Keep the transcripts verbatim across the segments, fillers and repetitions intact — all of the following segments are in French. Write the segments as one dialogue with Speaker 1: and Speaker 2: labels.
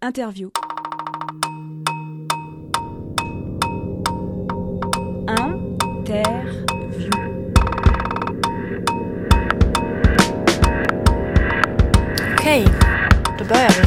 Speaker 1: Interview. Interview.
Speaker 2: Okej, då börjar vi.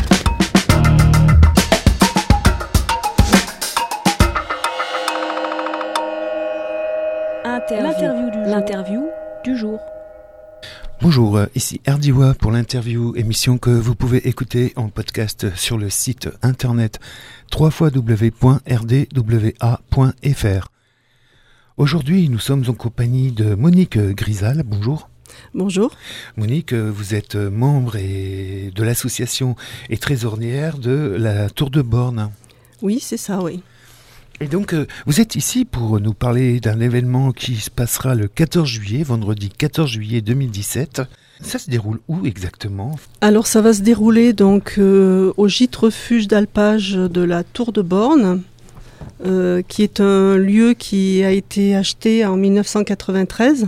Speaker 1: Interview. L'interview du jour. L'interview du jour.
Speaker 3: Bonjour, ici Erdiwa pour l'interview, émission que vous pouvez écouter en podcast sur le site internet w w w point r d w a point f r. Aujourd'hui, nous sommes en compagnie de Monique Grisal. Bonjour.
Speaker 4: Bonjour.
Speaker 3: Monique, vous êtes membre et de l'association et trésorière de la Tour de Borne.
Speaker 4: Oui, c'est ça, oui.
Speaker 3: Et donc, vous êtes ici pour nous parler d'un événement qui se passera le quatorze juillet, vendredi quatorze juillet deux mille dix-sept. Ça se déroule où exactement ?
Speaker 4: Alors, ça va se dérouler donc euh, au gîte refuge d'alpage de la Tour de Borne, euh, qui est un lieu qui a été acheté en dix-neuf cent quatre-vingt-treize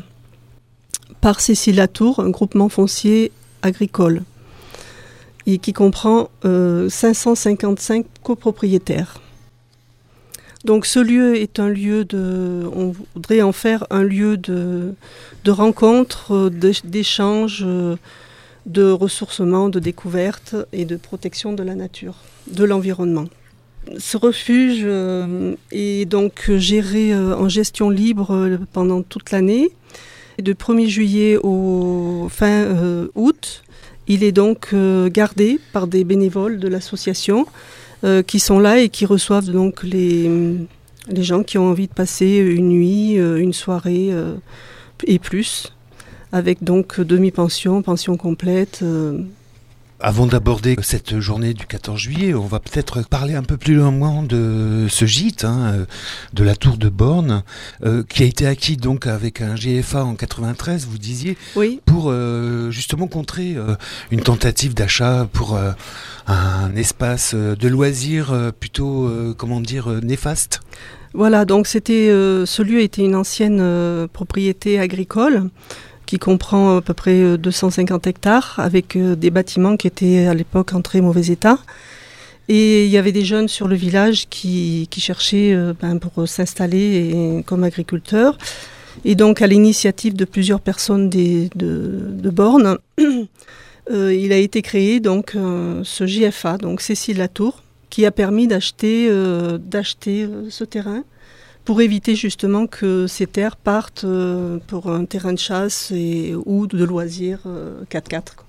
Speaker 4: par Cécile Latour, un groupement foncier agricole, et qui comprend euh, cinq cent cinquante-cinq copropriétaires. Donc ce lieu est un lieu de, on voudrait en faire un lieu de, de rencontre, d'échange, de ressourcement, de découverte et de protection de la nature, de l'environnement. Ce refuge est donc géré en gestion libre pendant toute l'année. Du premier juillet au fin août, il est donc gardé par des bénévoles de l'association. Euh, qui sont là et qui reçoivent donc les, les gens qui ont envie de passer une nuit, euh, une soirée euh, et plus, avec donc demi-pension, pension complète. Euh.
Speaker 3: Avant d'aborder cette journée du quatorze juillet, on va peut-être parler un peu plus longuement de ce gîte, hein, de la Tour de Borne, euh, qui a été acquis donc avec un G F A en quatre-vingt-treize, vous disiez,
Speaker 4: oui.
Speaker 3: pour euh, justement contrer euh, une tentative d'achat pour euh, un espace de loisirs euh, plutôt, euh, comment dire, euh, néfaste.
Speaker 4: Voilà, donc c'était, euh, ce lieu était une ancienne euh, propriété agricole, qui comprend à peu près deux cent cinquante hectares, avec des bâtiments qui étaient à l'époque en très mauvais état. Et il y avait des jeunes sur le village qui, qui cherchaient ben, pour s'installer et, comme agriculteurs. Et donc, à l'initiative de plusieurs personnes des, de, de Borne, euh, il a été créé donc, euh, ce J F A, donc Cécile Latour, qui a permis d'acheter, euh, d'acheter euh, ce terrain, pour éviter justement que ces terres partent euh, pour un terrain de chasse et, ou de loisirs euh, quatre quatre.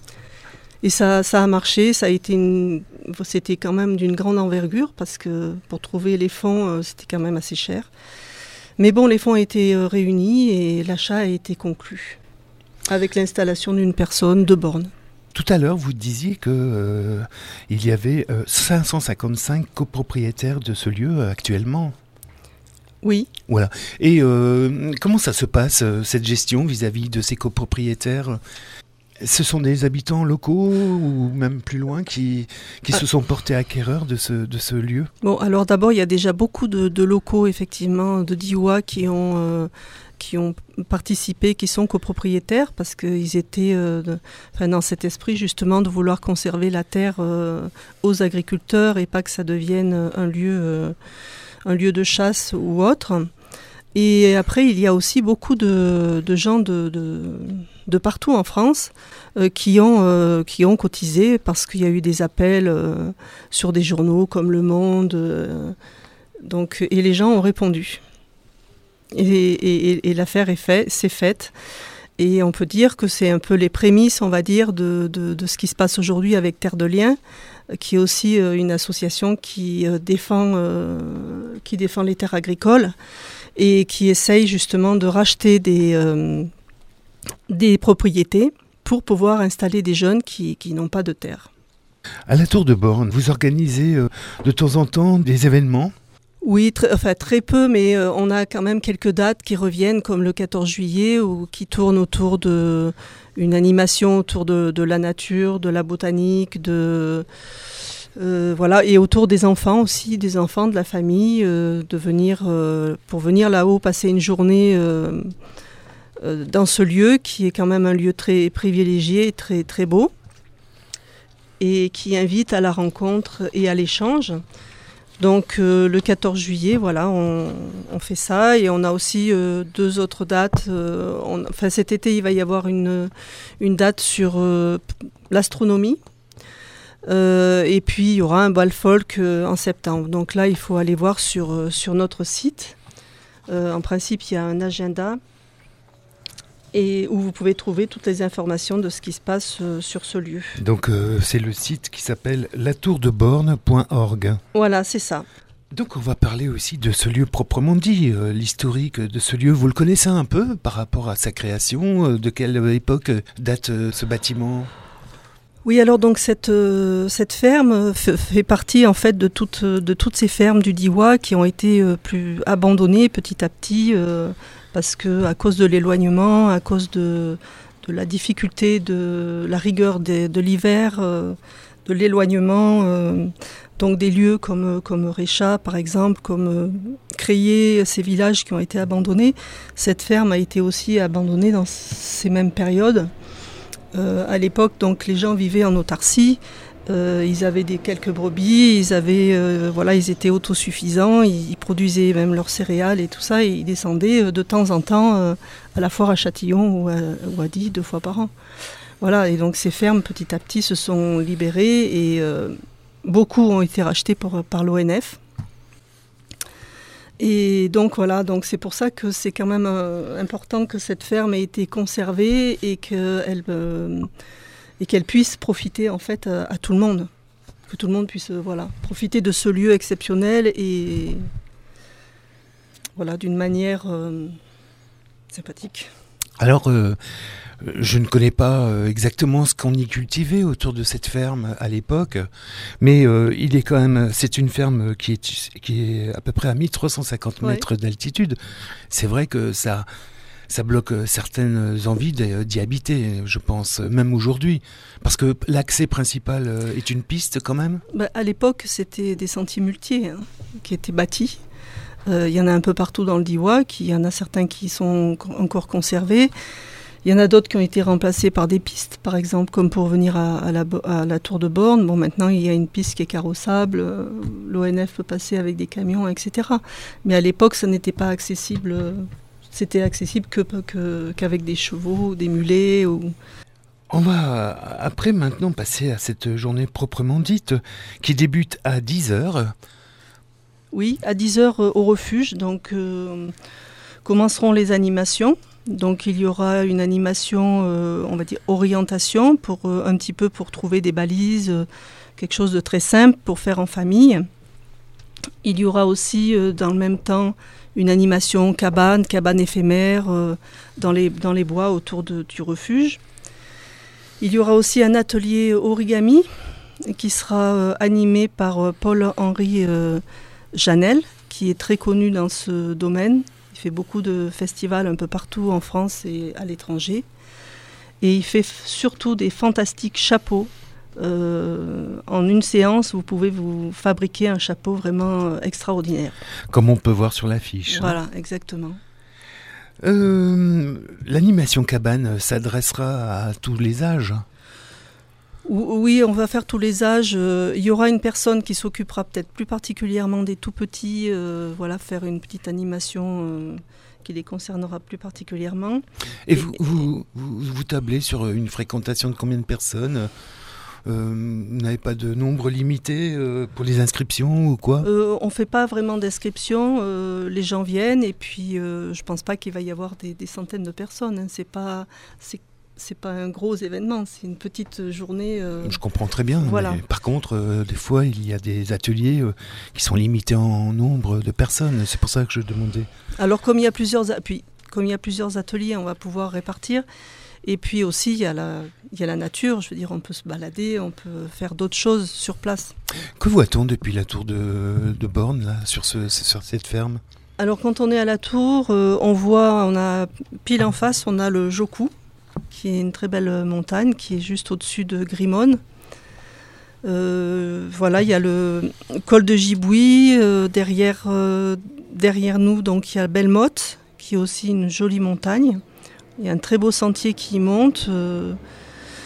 Speaker 4: Et ça, ça a marché, ça a été une, c'était quand même d'une grande envergure parce que pour trouver les fonds, euh, c'était quand même assez cher. Mais bon, les fonds ont été euh, réunis et l'achat a été conclu avec l'installation d'une personne de Borne.
Speaker 3: Tout à l'heure, vous disiez qu'il euh, y avait euh, cinq cent cinquante-cinq copropriétaires de ce lieu euh, actuellement.
Speaker 4: Oui.
Speaker 3: Voilà. Et euh, comment ça se passe, cette gestion vis-à-vis de ces copropriétaires ? Ce sont des habitants locaux ou même plus loin qui, qui ah. se sont portés acquéreurs de ce, de ce lieu ?
Speaker 4: Bon, alors d'abord, il y a déjà beaucoup de, de locaux, effectivement, de Diois qui ont, euh, qui ont participé, qui sont copropriétaires parce qu'ils étaient euh, de, enfin, dans cet esprit justement de vouloir conserver la terre euh, aux agriculteurs et pas que ça devienne un lieu... Euh, un lieu de chasse ou autre. Et après, il y a aussi beaucoup de, de gens de, de, de partout en France euh, qui, ont, euh, qui ont cotisé parce qu'il y a eu des appels euh, sur des journaux comme Le Monde. Euh, donc, et les gens ont répondu. Et, et, et l'affaire est fait, c'est faite. Et on peut dire que c'est un peu les prémices, on va dire, de, de, de ce qui se passe aujourd'hui avec Terre de Liens, qui est aussi euh, une association qui, euh, défend, euh, qui défend les terres agricoles et qui essaye justement de racheter des, euh, des propriétés pour pouvoir installer des jeunes qui, qui n'ont pas de terre.
Speaker 3: À la Tour de Borne, vous organisez euh, de temps en temps des événements ?
Speaker 4: Oui, très, enfin, très peu, mais euh, on a quand même quelques dates qui reviennent, comme le quatorze juillet, ou qui tournent autour de une animation autour de, de la nature, de la botanique, de euh, voilà, et autour des enfants aussi, des enfants de la famille, euh, de venir euh, pour venir là-haut passer une journée euh, euh, dans ce lieu qui est quand même un lieu très privilégié, très très beau. et qui invite à la rencontre et à l'échange. Donc euh, le quatorze juillet, voilà, on, on fait ça et on a aussi euh, deux autres dates. Euh, on, enfin cet été, il va y avoir une, une date sur euh, l'astronomie euh, et puis il y aura un bal folk euh, en septembre. Donc là, il faut aller voir sur, euh, sur notre site. Euh, en principe, il y a un agenda et où vous pouvez trouver toutes les informations de ce qui se passe euh, sur ce lieu.
Speaker 3: Donc euh, c'est le site qui s'appelle la tour de borne point org.
Speaker 4: Voilà, c'est ça.
Speaker 3: Donc on va parler aussi de ce lieu proprement dit, euh, l'historique de ce lieu. Vous le connaissez un peu par rapport à sa création, euh, de quelle époque date euh, ce bâtiment ?
Speaker 4: Oui, alors donc cette, euh, cette ferme f- fait partie en fait de, toute, de toutes ces fermes du Diois qui ont été euh, plus abandonnées petit à petit euh, parce que à cause de l'éloignement, à cause de, de la difficulté, de la rigueur de, de l'hiver, euh, de l'éloignement, euh, donc des lieux comme, comme Réchat par exemple, comme euh, Crayé, ces villages qui ont été abandonnés. Cette ferme a été aussi abandonnée dans ces mêmes périodes. Euh, à l'époque, donc, les gens vivaient en autarcie. Euh, ils avaient des quelques brebis. Ils avaient, euh, voilà, ils étaient autosuffisants. Ils, ils produisaient même leurs céréales et tout ça. Et ils descendaient euh, de temps en temps euh, à la foire à Châtillon ou à, ou à Die deux fois par an. Voilà. Et donc ces fermes, petit à petit, se sont libérées et euh, beaucoup ont été rachetés pour, par l'O N F. Et donc voilà, donc c'est pour ça que c'est quand même euh, important que cette ferme ait été conservée et qu'elle euh, et qu'elle puisse profiter en fait à, à tout le monde, que tout le monde puisse euh, voilà profiter de ce lieu exceptionnel et voilà d'une manière euh, sympathique.
Speaker 3: Alors, euh, je ne connais pas euh, exactement ce qu'on y cultivait autour de cette ferme à l'époque, mais euh, il est quand même, c'est une ferme qui est, qui est à peu près à mille trois cent cinquante mètres ouais. d'altitude. C'est vrai que ça, ça bloque certaines envies d'y habiter, je pense, même aujourd'hui, parce que l'accès principal est une piste quand même.
Speaker 4: Bah, à l'époque, c'était des sentiers muletiers hein, qui étaient bâtis. Il euh, y en a un peu partout dans le Diois, il y en a certains qui sont encore conservés. Il y en a d'autres qui ont été remplacés par des pistes, par exemple, comme pour venir à, à, la, à la tour de borne. Bon, maintenant, il y a une piste qui est carrossable, euh, l'O N F peut passer avec des camions, et cetera. Mais à l'époque, ça n'était pas accessible, euh, c'était accessible que, que, qu'avec des chevaux, des mulets. Ou...
Speaker 3: On va après maintenant passer à cette journée proprement dite, qui débute à dix heures.
Speaker 4: Oui, à dix heures euh, au refuge, donc euh, commenceront les animations. Donc il y aura une animation, euh, on va dire orientation, pour euh, un petit peu pour trouver des balises, euh, quelque chose de très simple pour faire en famille. Il y aura aussi euh, dans le même temps une animation cabane, cabane éphémère euh, dans les dans les bois autour de, du refuge. Il y aura aussi un atelier origami qui sera euh, animé par euh, Paul-Henri euh, Janel, qui est très connu dans ce domaine. Il fait beaucoup de festivals un peu partout en France et à l'étranger. Et il fait f- surtout des fantastiques chapeaux. Euh, en une séance, vous pouvez vous fabriquer un chapeau vraiment euh, extraordinaire.
Speaker 3: Comme on peut voir sur l'affiche.
Speaker 4: Voilà, hein. Exactement.
Speaker 3: Euh, l'animation cabane s'adressera à tous les âges ?
Speaker 4: Oui, on va faire tous les âges. Il y aura une personne qui s'occupera peut-être plus particulièrement des tout petits, euh, voilà, faire une petite animation euh, qui les concernera plus particulièrement.
Speaker 3: Et, et vous, vous, vous, vous tablez sur une fréquentation de combien de personnes ? euh, Vous n'avez pas de nombre limité euh, pour les inscriptions ou quoi ?
Speaker 4: euh, On ne fait pas vraiment d'inscription. Euh, les gens viennent et puis euh, je ne pense pas qu'il va y avoir des, des centaines de personnes. Hein. C'est pas... C'est C'est pas un gros événement, c'est une petite journée. Euh...
Speaker 3: Je comprends très bien.
Speaker 4: Voilà.
Speaker 3: Mais par contre, euh, des fois, il y a des ateliers euh, qui sont limités en nombre de personnes. C'est pour ça que je demandais.
Speaker 4: Alors, comme il y a plusieurs, puis, comme il y a plusieurs ateliers, on va pouvoir répartir. Et puis aussi, il y a la, il y a la nature. Je veux dire, on peut se balader, on peut faire d'autres choses sur place.
Speaker 3: Que voit-on depuis la tour de, de borne, là, sur, ce, sur cette ferme ?
Speaker 4: Alors, quand on est à la tour, euh, on voit, on a pile en face, on a le Jocou, qui est une très belle montagne, qui est juste au-dessus de Grimone. Euh, voilà, il y a le col de Gibouy, euh, derrière, euh, derrière nous, donc il y a Bellemotte, qui est aussi une jolie montagne. Il y a un très beau sentier qui y monte. Euh,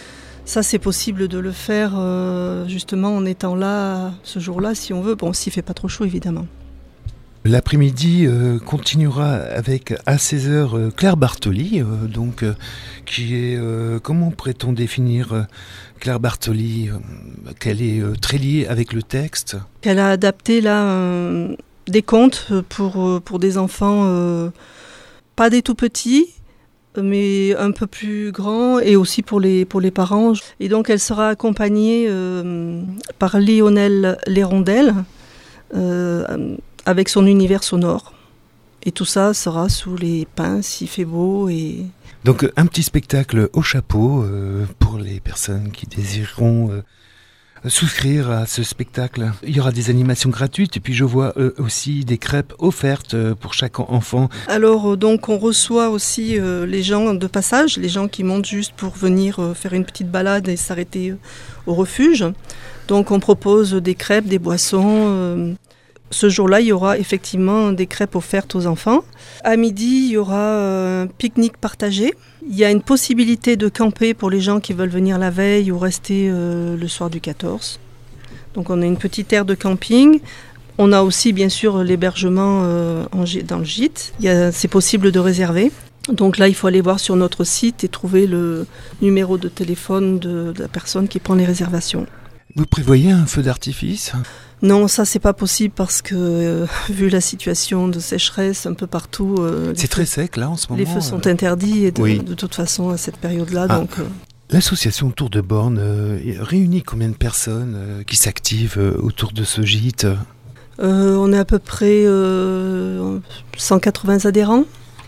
Speaker 4: Ça, c'est possible de le faire euh, justement en étant là ce jour-là, si on veut. Bon, s'il ne fait pas trop chaud, évidemment.
Speaker 3: L'après-midi euh, continuera avec à seize heures euh, Claire Bartoli, euh, donc, euh, qui est, euh, comment pourrait-on définir euh, Claire Bartoli, euh, qu'elle est euh, très liée avec le texte.
Speaker 4: Elle a adapté là euh, des contes pour, pour des enfants, euh, pas des tout petits, mais un peu plus grands, et aussi pour les, pour les parents. Et donc elle sera accompagnée euh, par Lionel Lérondel, euh, avec son univers sonore. Et tout ça sera sous les pins s'il fait beau. Et...
Speaker 3: Donc un petit spectacle au chapeau euh, pour les personnes qui désireront euh, souscrire à ce spectacle. Il y aura des animations gratuites et puis je vois euh, aussi des crêpes offertes pour chaque enfant.
Speaker 4: Alors euh, donc on reçoit aussi euh, les gens de passage, les gens qui montent juste pour venir euh, faire une petite balade et s'arrêter euh, au refuge. Donc on propose des crêpes, des boissons. Euh, Ce jour-là, il y aura effectivement des crêpes offertes aux enfants. À midi, il y aura un pique-nique partagé. Il y a une possibilité de camper pour les gens qui veulent venir la veille ou rester euh, le soir du quatorze. Donc on a une petite aire de camping. On a aussi bien sûr l'hébergement euh, en, dans le gîte. Il y a, c'est possible de réserver. Donc là, il faut aller voir sur notre site et trouver le numéro de téléphone de, de la personne qui prend les réservations.
Speaker 3: Vous prévoyez un feu d'artifice ?
Speaker 4: Non, ça c'est pas possible parce que euh, vu la situation de sécheresse un peu partout, euh,
Speaker 3: c'est très sec là en ce moment.
Speaker 4: Les feux sont interdits et de,
Speaker 3: oui.
Speaker 4: de toute façon à cette période-là.
Speaker 3: Ah,
Speaker 4: donc, euh...
Speaker 3: L'association Tour de Borne euh, réunit combien de personnes euh, qui s'activent euh, autour de ce gîte ?
Speaker 4: euh, On est à peu près euh, cent quatre-vingts adhérents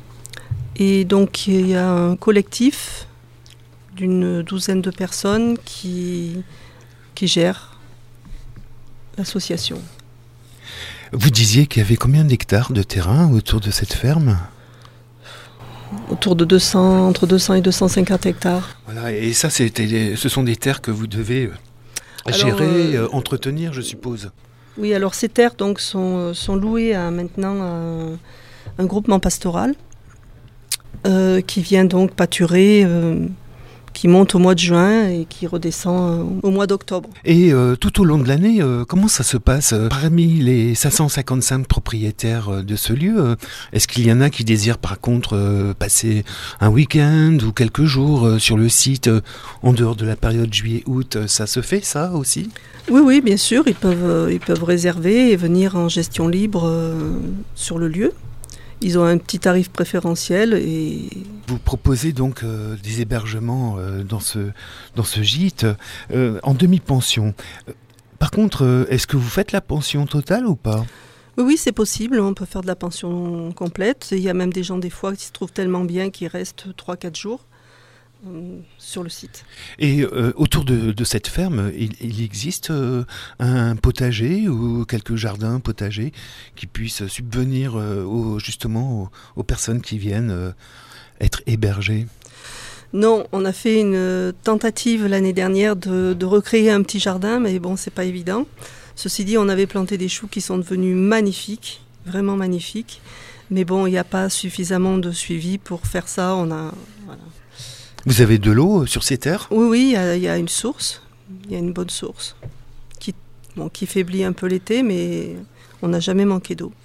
Speaker 4: et donc il y a un collectif d'une douzaine de personnes qui, qui gèrent l'association.
Speaker 3: Vous disiez qu'il y avait combien d'hectares de terrain autour de cette ferme ?
Speaker 4: Autour de deux cents, entre deux cents et deux cent cinquante hectares.
Speaker 3: Voilà, et ça, c'était, ce sont des terres que vous devez alors, gérer, euh, entretenir, je suppose.
Speaker 4: Oui, alors ces terres donc, sont, sont louées à maintenant un, un groupement pastoral euh, qui vient donc pâturer... Euh, qui monte au mois de juin et qui redescend euh, au mois d'octobre.
Speaker 3: Et euh, tout au long de l'année, euh, comment ça se passe ? Parmi les cinq cent cinquante-cinq propriétaires de ce lieu, euh, est-ce qu'il y en a qui désirent par contre euh, passer un week-end ou quelques jours euh, sur le site euh, en dehors de la période juillet-août ? Ça se fait ça aussi ?
Speaker 4: Oui, oui, bien sûr, ils peuvent, euh, ils peuvent réserver et venir en gestion libre euh, sur le lieu. Ils ont un petit tarif préférentiel et...
Speaker 3: Vous proposez donc euh, des hébergements euh, dans, ce, dans ce gîte euh, en demi-pension. Par contre, euh, est-ce que vous faites la pension totale ou pas ?
Speaker 4: Oui, oui, c'est possible. On peut faire de la pension complète. Il y a même des gens des fois qui se trouvent tellement bien qu'ils restent trois à quatre jours euh, sur le site.
Speaker 3: Et euh, autour de, de cette ferme, il, il existe euh, un potager ou quelques jardins potagers qui puissent subvenir euh, aux, justement aux, aux personnes qui viennent euh, être hébergées ?
Speaker 4: Non, on a fait une tentative l'année dernière de, de recréer un petit jardin, mais bon, c'est pas évident. Ceci dit, on avait planté des choux qui sont devenus magnifiques, vraiment magnifiques. Mais bon, il n'y a pas suffisamment de suivi pour faire ça. On a, voilà.
Speaker 3: Vous avez de l'eau sur ces terres ?
Speaker 4: Oui, oui, il y a, il y a une source, il y a une bonne source qui, bon, qui faiblit un peu l'été, mais on n'a jamais manqué d'eau.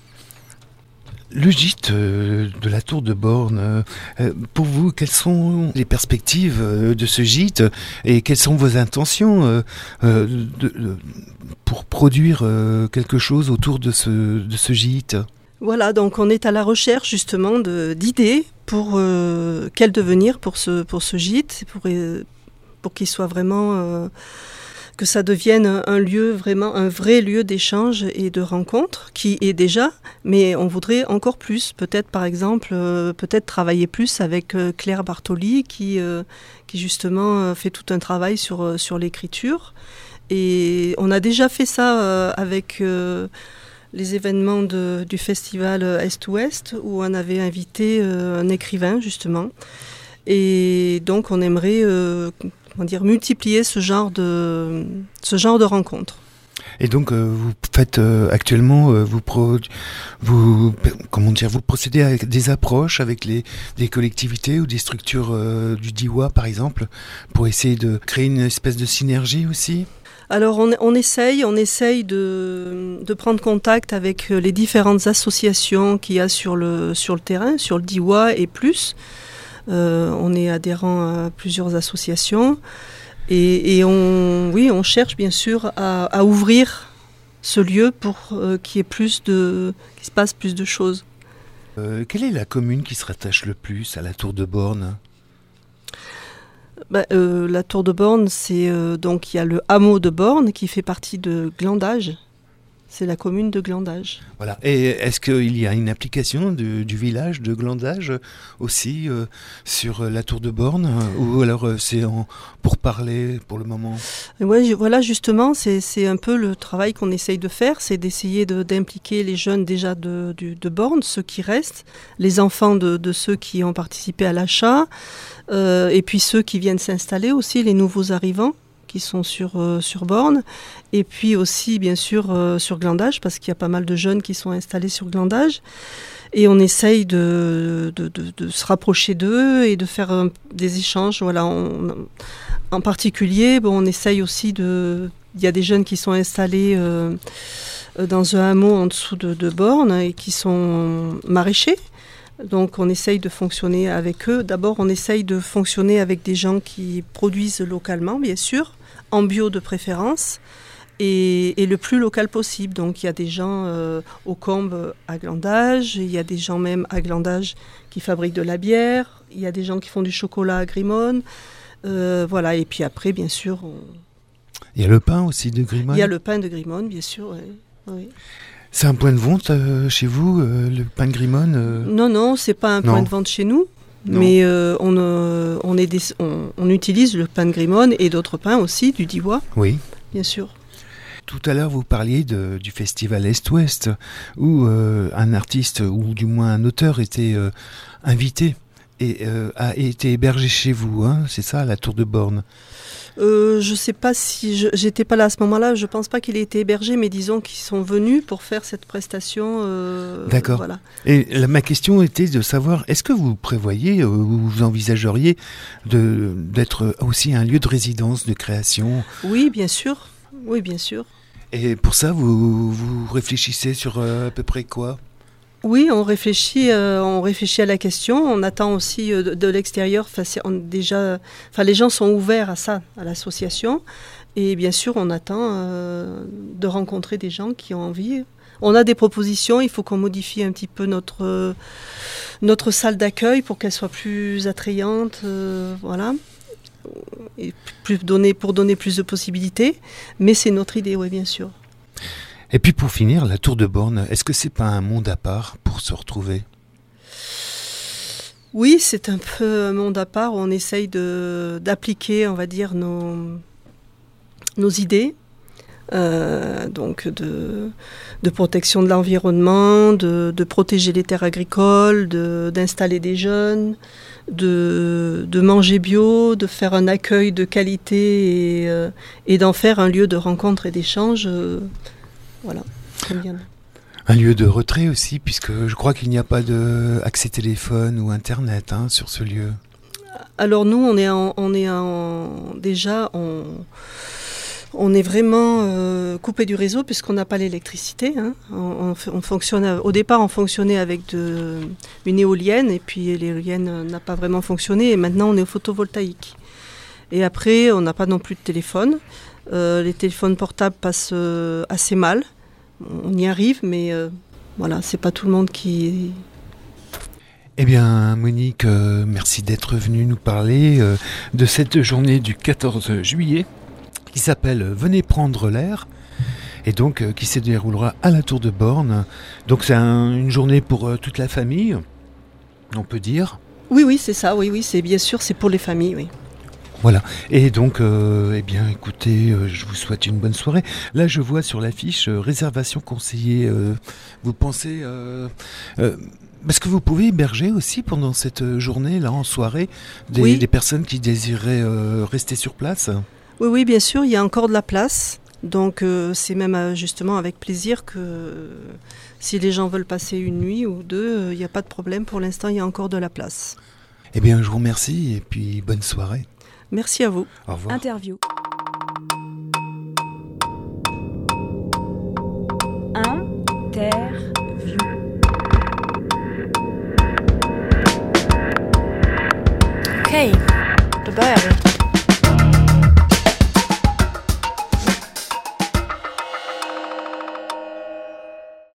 Speaker 3: Le gîte euh, de la Tour de Borne, euh, pour vous, quelles sont les perspectives euh, de ce gîte et quelles sont vos intentions euh, euh, de, de, pour produire euh, quelque chose autour de ce, de ce gîte ?
Speaker 4: Voilà, donc on est à la recherche justement de, d'idées pour euh, quel devenir pour ce, pour ce gîte, pour, euh, pour qu'il soit vraiment... Euh, que ça devienne un lieu, vraiment un vrai lieu d'échange et de rencontre, qui est déjà, mais on voudrait encore plus. Peut-être, par exemple, euh, peut-être travailler plus avec euh, Claire Bartoli, qui, euh, qui justement euh, fait tout un travail sur, euh, sur l'écriture. Et on a déjà fait ça euh, avec euh, les événements de, du festival Est-Ouest, où on avait invité euh, un écrivain, justement. Et donc, on aimerait... Euh, comment dire, multiplier ce genre de, ce genre de rencontres.
Speaker 3: Et donc euh, vous faites euh, actuellement, euh, vous, pro, vous, comment dire, vous procédez à des approches avec les, des collectivités ou des structures euh, du D I W A par exemple, pour essayer de créer une espèce de synergie aussi ?
Speaker 4: Alors on, on essaye, on essaye de, de prendre contact avec les différentes associations qu'il y a sur le, sur le terrain, sur le D I W A et plus. Euh, on est adhérent à plusieurs associations. Et, et on, oui, on cherche bien sûr à, à ouvrir ce lieu pour euh, qu'il y ait plus de, qu'il se passe plus de choses.
Speaker 3: Euh, quelle est la commune qui se rattache le plus à la Tour de Borne ?
Speaker 4: bah, euh, La Tour de Borne, c'est euh, donc il y a le hameau de Borne qui fait partie de Glandage. C'est la commune de Glandage.
Speaker 3: Voilà. Et est-ce qu'il y a une application du, du village de Glandage aussi euh, sur la Tour de Borne, ou alors euh, c'est en, pour parler pour le moment ?
Speaker 4: Oui, voilà, justement, c'est, c'est un peu le travail qu'on essaye de faire, c'est d'essayer de, d'impliquer les jeunes déjà de, de, de Borne, ceux qui restent, les enfants de, de ceux qui ont participé à l'achat, euh, et puis ceux qui viennent s'installer aussi, les nouveaux arrivants qui sont sur, euh, sur Borne, et puis aussi bien sûr euh, sur Glandage, parce qu'il y a pas mal de jeunes qui sont installés sur Glandage, et on essaye de, de, de, de se rapprocher d'eux et de faire euh, des échanges. Voilà, on, en particulier, bon, on essaye aussi de... Il y a des jeunes qui sont installés euh, dans un hameau en dessous de, de Borne et qui sont maraîchers. Donc on essaye de fonctionner avec eux. D'abord, on essaye de fonctionner avec des gens qui produisent localement, bien sûr, en bio de préférence, et, et le plus local possible. Donc il y a des gens euh, au Combe à Glandage, il y a des gens même à Glandage qui fabriquent de la bière, il y a des gens qui font du chocolat à Grimone. Euh, voilà, et puis après, bien sûr... On...
Speaker 3: Il y a le pain aussi de Grimone ?
Speaker 4: Il y a le pain de Grimone, bien sûr, oui. oui.
Speaker 3: C'est un point de vente euh, chez vous, euh, le pain de Grimone euh...
Speaker 4: Non, non, c'est pas un
Speaker 3: non.
Speaker 4: point de vente chez nous,
Speaker 3: non.
Speaker 4: mais euh, on, euh, on, est des, on, on utilise le pain de Grimone et d'autres pains aussi, du D I W A,
Speaker 3: oui.
Speaker 4: bien sûr.
Speaker 3: Tout à l'heure, vous parliez de, du festival Est-Ouest, où euh, un artiste, ou du moins un auteur, était euh, invité et euh, a été hébergé chez vous, hein, c'est ça, à la Tour de Borne ?
Speaker 4: Euh, je ne sais pas si... Je, j'étais pas là à ce moment-là, je ne pense pas qu'il ait été hébergé, mais disons qu'ils sont venus pour faire cette prestation. Euh,
Speaker 3: D'accord.
Speaker 4: Voilà.
Speaker 3: Et la, ma question était de savoir, est-ce que vous prévoyez, euh, ou vous envisageriez de, d'être aussi un lieu de résidence, de création ?
Speaker 4: Oui, bien sûr. Oui, bien sûr.
Speaker 3: Et pour ça, vous, vous réfléchissez sur euh, à peu près quoi ?
Speaker 4: Oui, on réfléchit, euh, on réfléchit à la question. On attend aussi euh, de, de l'extérieur. Enfin, on, déjà, enfin, les gens sont ouverts à ça, à l'association. Et bien sûr, on attend euh, de rencontrer des gens qui ont envie. On a des propositions. Il faut qu'on modifie un petit peu notre euh, notre salle d'accueil pour qu'elle soit plus attrayante. Euh, voilà. Et plus donner, pour donner plus de possibilités. Mais c'est notre idée, oui, bien sûr.
Speaker 3: Et puis pour finir, la Tour de Borne, est-ce que c'est pas un monde à part pour se retrouver ?
Speaker 4: Oui, c'est un peu un monde à part où on essaye de, d'appliquer, on va dire, nos, nos idées. Euh, donc de, de protection de l'environnement, de, de protéger les terres agricoles, de, d'installer des jeunes, de, de manger bio, de faire un accueil de qualité et, euh, et d'en faire un lieu de rencontre et d'échange. Euh, Voilà, très bien.
Speaker 3: Un lieu de retrait aussi, puisque je crois qu'il n'y a pas d'accès téléphone ou Internet hein, sur ce lieu.
Speaker 4: Alors nous, on est, en, on est en, déjà, on, on est vraiment euh, coupé du réseau puisqu'on n'a pas l'électricité. Hein. On, on, on fonctionne, au départ, on fonctionnait avec de, une éolienne, et puis l'éolienne n'a pas vraiment fonctionné, et maintenant on est au photovoltaïque. Et après, on n'a pas non plus de téléphone. Euh, les téléphones portables passent euh, assez mal. On y arrive, mais euh, voilà, c'est pas tout le monde qui...
Speaker 3: Eh bien, Monique, euh, merci d'être venue nous parler euh, de cette journée du quatorze juillet qui s'appelle « Venez prendre l'air » et donc euh, qui se déroulera à la Tour de Borne. Donc c'est un, une journée pour euh, toute la famille, on peut dire.
Speaker 4: Oui, oui, c'est ça, oui, oui, c'est bien sûr, c'est pour les familles, oui.
Speaker 3: Voilà, et donc, euh, eh bien, écoutez, euh, je vous souhaite une bonne soirée. Là, je vois sur l'affiche euh, réservation conseillée. Euh, vous pensez, euh, euh, parce que vous pouvez héberger aussi pendant cette journée, là, en soirée, des, oui. des personnes qui désiraient euh, rester sur place.
Speaker 4: Oui, oui, bien sûr, il y a encore de la place. Donc euh, c'est même euh, justement avec plaisir que euh, si les gens veulent passer une nuit ou deux, il euh, n'y a pas de problème. Pour l'instant, il y a encore de la place.
Speaker 3: Eh bien, je vous remercie et puis bonne soirée.
Speaker 4: Merci à vous.
Speaker 3: Au revoir.
Speaker 1: Interview. Interview.
Speaker 2: Okej, då börjar vi.